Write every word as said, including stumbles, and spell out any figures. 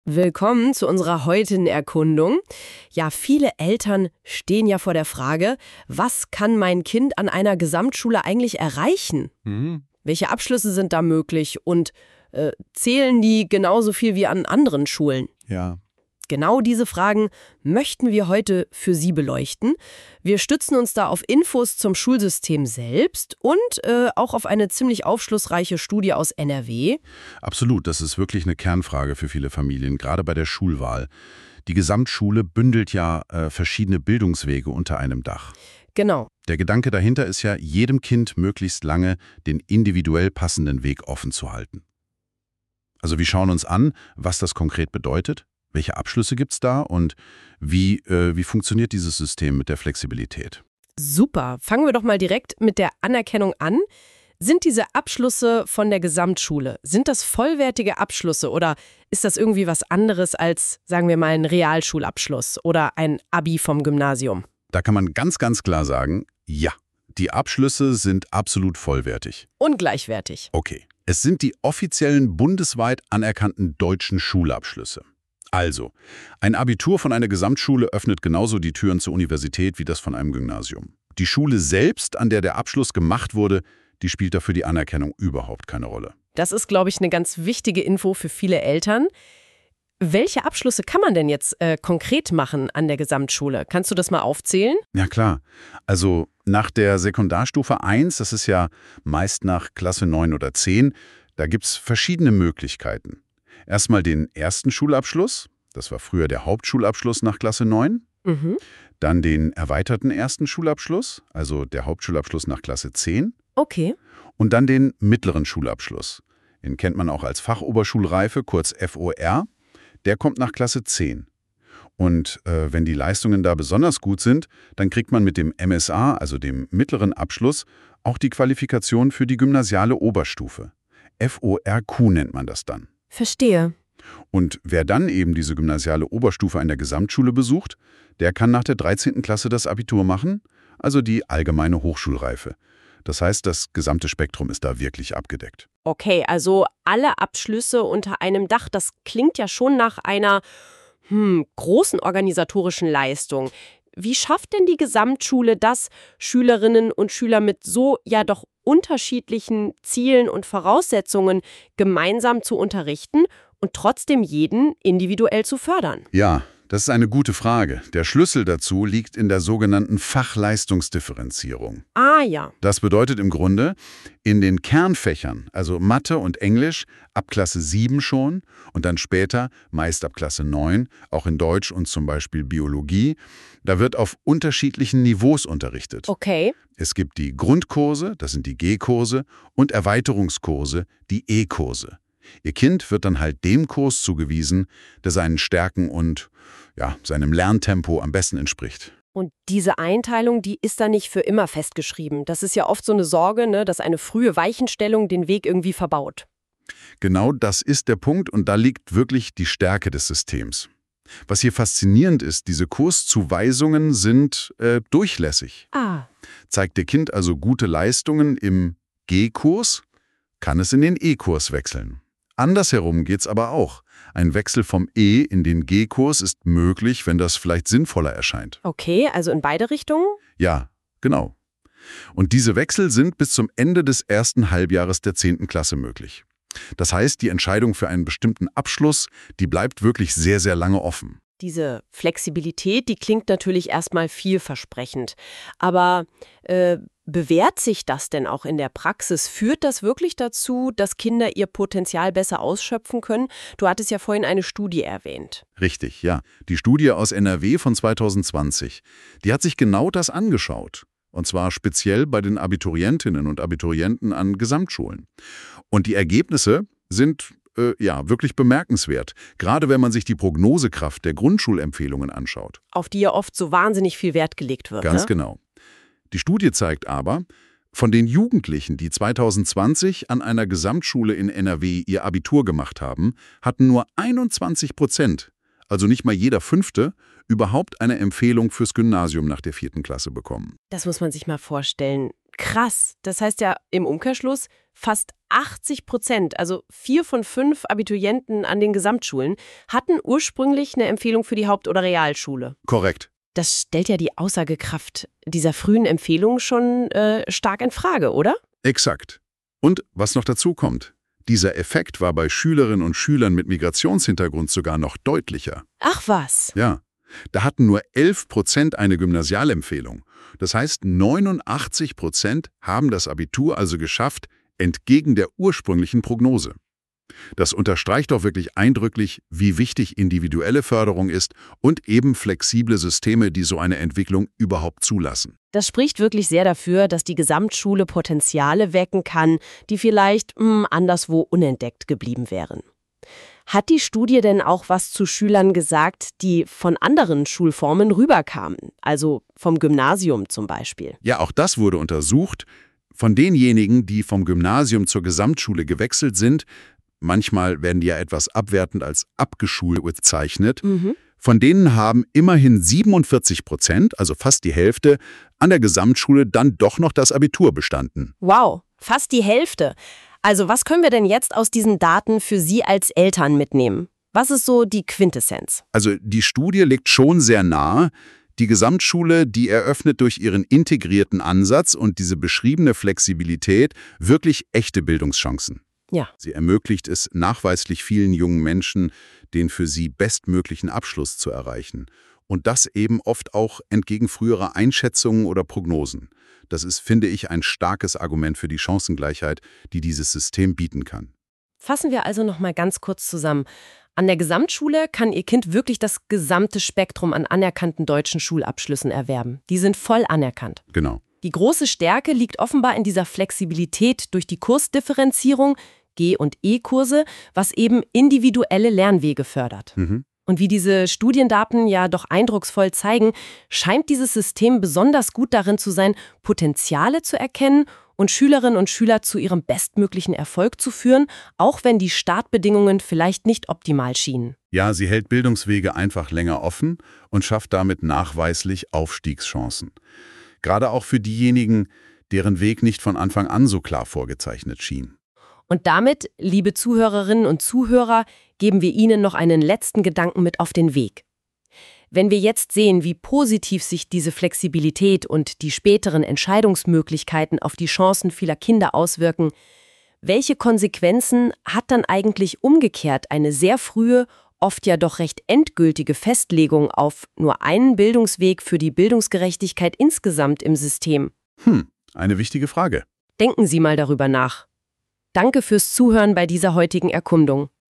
Willkommen zu unserer heutigen Erkundung. Ja, viele Eltern stehen ja vor der Frage, was kann mein Kind an einer Gesamtschule eigentlich erreichen? Mhm. Welche Abschlüsse sind da möglich und äh, zählen die genauso viel wie an anderen Schulen? Ja. Genau diese Fragen möchten wir heute für Sie beleuchten. Wir stützen uns da auf Infos zum Schulsystem selbst und äh, auch auf eine ziemlich aufschlussreiche Studie aus N R W. Absolut, das ist wirklich eine Kernfrage für viele Familien, gerade bei der Schulwahl. Die Gesamtschule bündelt ja äh, verschiedene Bildungswege unter einem Dach. Genau. Der Gedanke dahinter ist ja, jedem Kind möglichst lange den individuell passenden Weg offen zu halten. Also wir schauen uns an, was das konkret bedeutet, welche Abschlüsse gibt es da und wie, äh, wie funktioniert dieses System mit der Flexibilität. Super. Fangen wir doch mal direkt mit der Anerkennung an. Sind diese Abschlüsse von der Gesamtschule, sind das vollwertige Abschlüsse oder ist das irgendwie was anderes als, sagen wir mal, ein Realschulabschluss oder ein Abi vom Gymnasium? Da kann man ganz, ganz klar sagen, ja, die Abschlüsse sind absolut vollwertig. Und gleichwertig. Okay, es sind die offiziellen bundesweit anerkannten deutschen Schulabschlüsse. Also, ein Abitur von einer Gesamtschule öffnet genauso die Türen zur Universität wie das von einem Gymnasium. Die Schule selbst, an der der Abschluss gemacht wurde, die spielt dafür die Anerkennung überhaupt keine Rolle. Das ist, glaube ich, eine ganz wichtige Info für viele Eltern. Welche Abschlüsse kann man denn jetzt äh, konkret machen an der Gesamtschule? Kannst du das mal aufzählen? Ja klar, also nach der Sekundarstufe eins, das ist ja meist nach Klasse neun oder zehn, da gibt es verschiedene Möglichkeiten. Erstmal den ersten Schulabschluss, das war früher der Hauptschulabschluss nach Klasse neun. Mhm. Dann den erweiterten ersten Schulabschluss, also der Hauptschulabschluss nach Klasse zehn. Okay. Und dann den mittleren Schulabschluss. Den kennt man auch als Fachoberschulreife, kurz F O R. Der kommt nach Klasse zehn. Und äh, wenn die Leistungen da besonders gut sind, dann kriegt man mit dem M S A, also dem mittleren Abschluss, auch die Qualifikation für die gymnasiale Oberstufe. F O R Q nennt man das dann. Verstehe. Und wer dann eben diese gymnasiale Oberstufe an der Gesamtschule besucht, der kann nach der dreizehnten Klasse das Abitur machen, also die allgemeine Hochschulreife. Das heißt, das gesamte Spektrum ist da wirklich abgedeckt. Okay, also alle Abschlüsse unter einem Dach, das klingt ja schon nach einer hm, großen organisatorischen Leistung. Wie schafft denn die Gesamtschule das, Schülerinnen und Schüler mit so ja doch unterschiedlichen Zielen und Voraussetzungen gemeinsam zu unterrichten und trotzdem jeden individuell zu fördern? Ja, das ist eine gute Frage. Der Schlüssel dazu liegt in der sogenannten Fachleistungsdifferenzierung. Ah ja. Das bedeutet im Grunde, in den Kernfächern, also Mathe und Englisch, ab Klasse sieben schon und dann später, meist ab Klasse neun, auch in Deutsch und zum Beispiel Biologie, da wird auf unterschiedlichen Niveaus unterrichtet. Okay. Es gibt die Grundkurse, das sind die G-Kurse, und Erweiterungskurse, die E-Kurse. Ihr Kind wird dann halt dem Kurs zugewiesen, der seinen Stärken und ja, seinem Lerntempo am besten entspricht. Und diese Einteilung, die ist da nicht für immer festgeschrieben. Das ist ja oft so eine Sorge, ne, dass eine frühe Weichenstellung den Weg irgendwie verbaut. Genau das ist der Punkt und da liegt wirklich die Stärke des Systems. Was hier faszinierend ist, diese Kurszuweisungen sind äh, durchlässig. Ah. Zeigt Ihr Kind also gute Leistungen im G-Kurs, kann es in den E-Kurs wechseln. Andersherum geht's aber auch. Ein Wechsel vom E in den G-Kurs ist möglich, wenn das vielleicht sinnvoller erscheint. Okay, also in beide Richtungen? Ja, genau. Und diese Wechsel sind bis zum Ende des ersten Halbjahres der zehnten Klasse möglich. Das heißt, die Entscheidung für einen bestimmten Abschluss, die bleibt wirklich sehr, sehr lange offen. Diese Flexibilität, die klingt natürlich erstmal vielversprechend. Aber äh, bewährt sich das denn auch in der Praxis? Führt das wirklich dazu, dass Kinder ihr Potenzial besser ausschöpfen können? Du hattest ja vorhin eine Studie erwähnt. Richtig, ja. Die Studie aus N R W von zwanzig zwanzig, die hat sich genau das angeschaut. Und zwar speziell bei den Abiturientinnen und Abiturienten an Gesamtschulen. Und die Ergebnisse sind äh, ja wirklich bemerkenswert, gerade wenn man sich die Prognosekraft der Grundschulempfehlungen anschaut. Auf die ja oft so wahnsinnig viel Wert gelegt wird. Ganz ne? genau. Die Studie zeigt aber, von den Jugendlichen, die zwanzig zwanzig an einer Gesamtschule in N R W ihr Abitur gemacht haben, hatten nur einundzwanzig Prozent, also nicht mal jeder Fünfte, überhaupt eine Empfehlung fürs Gymnasium nach der vierten Klasse bekommen. Das muss man sich mal vorstellen. Krass. Das heißt ja im Umkehrschluss, fast achtzig Prozent, also vier von fünf Abiturienten an den Gesamtschulen, hatten ursprünglich eine Empfehlung für die Haupt- oder Realschule. Korrekt. Das stellt ja die Aussagekraft dieser frühen Empfehlung schon äh, stark in Frage, oder? Exakt. Und was noch dazu kommt, dieser Effekt war bei Schülerinnen und Schülern mit Migrationshintergrund sogar noch deutlicher. Ach was. Ja, da hatten nur elf Prozent eine Gymnasialempfehlung. Das heißt, neunundachtzig Prozent haben das Abitur also geschafft, entgegen der ursprünglichen Prognose. Das unterstreicht doch wirklich eindrücklich, wie wichtig individuelle Förderung ist und eben flexible Systeme, die so eine Entwicklung überhaupt zulassen. Das spricht wirklich sehr dafür, dass die Gesamtschule Potenziale wecken kann, die vielleicht mh, anderswo unentdeckt geblieben wären. Hat die Studie denn auch was zu Schülern gesagt, die von anderen Schulformen rüberkamen, also vom Gymnasium zum Beispiel? Ja, auch das wurde untersucht. Von denjenigen, die vom Gymnasium zur Gesamtschule gewechselt sind, manchmal werden die ja etwas abwertend als abgeschult bezeichnet, Mhm. von denen haben immerhin siebenundvierzig Prozent, also fast die Hälfte, an der Gesamtschule dann doch noch das Abitur bestanden. Wow, fast die Hälfte. Also was können wir denn jetzt aus diesen Daten für Sie als Eltern mitnehmen? Was ist so die Quintessenz? Also die Studie legt schon sehr nahe, die Gesamtschule, die eröffnet durch ihren integrierten Ansatz und diese beschriebene Flexibilität wirklich echte Bildungschancen. Ja. Sie ermöglicht es nachweislich vielen jungen Menschen, den für sie bestmöglichen Abschluss zu erreichen. Und das eben oft auch entgegen früherer Einschätzungen oder Prognosen. Das ist, finde ich, ein starkes Argument für die Chancengleichheit, die dieses System bieten kann. Fassen wir also noch mal ganz kurz zusammen. An der Gesamtschule kann Ihr Kind wirklich das gesamte Spektrum an anerkannten deutschen Schulabschlüssen erwerben. Die sind voll anerkannt. Genau. Die große Stärke liegt offenbar in dieser Flexibilität durch die Kursdifferenzierung, G- und E-Kurse, was eben individuelle Lernwege fördert. Mhm. Und wie diese Studiendaten ja doch eindrucksvoll zeigen, scheint dieses System besonders gut darin zu sein, Potenziale zu erkennen und Schülerinnen und Schüler zu ihrem bestmöglichen Erfolg zu führen, auch wenn die Startbedingungen vielleicht nicht optimal schienen. Ja, sie hält Bildungswege einfach länger offen und schafft damit nachweislich Aufstiegschancen. Gerade auch für diejenigen, deren Weg nicht von Anfang an so klar vorgezeichnet schien. Und damit, liebe Zuhörerinnen und Zuhörer, geben wir Ihnen noch einen letzten Gedanken mit auf den Weg. Wenn wir jetzt sehen, wie positiv sich diese Flexibilität und die späteren Entscheidungsmöglichkeiten auf die Chancen vieler Kinder auswirken, welche Konsequenzen hat dann eigentlich umgekehrt eine sehr frühe, oft ja doch recht endgültige Festlegung auf nur einen Bildungsweg für die Bildungsgerechtigkeit insgesamt im System? Hm, eine wichtige Frage. Denken Sie mal darüber nach. Danke fürs Zuhören bei dieser heutigen Erkundung.